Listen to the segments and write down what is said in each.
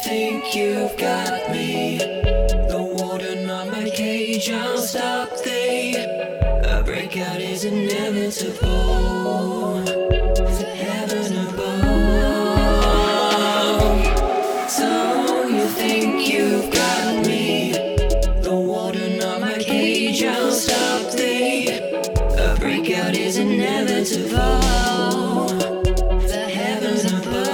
think you've got me. The warden on my cage, I'll stop thee. A breakout is inevitable. To heaven above. So you think you've got me. The warden on my cage, I'll stop thee. A breakout is inevitable. The heavens above.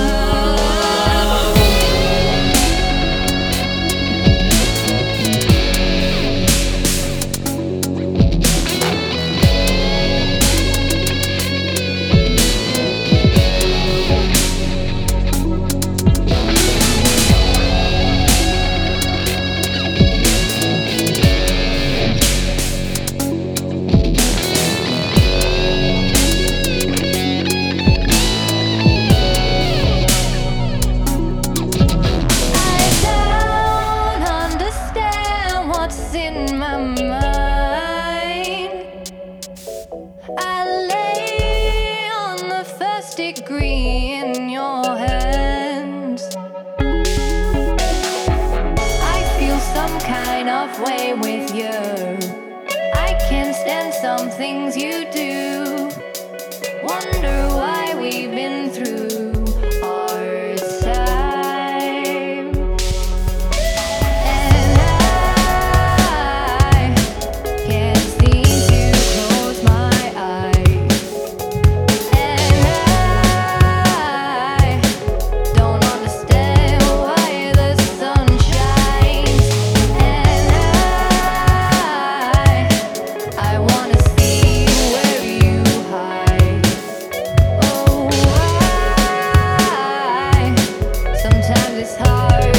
In my mind, I lay on the first degree in your hands. I feel some kind of way with you. I can't stand some things you do. Wonder why we've been through our time. Sometimes it's hard.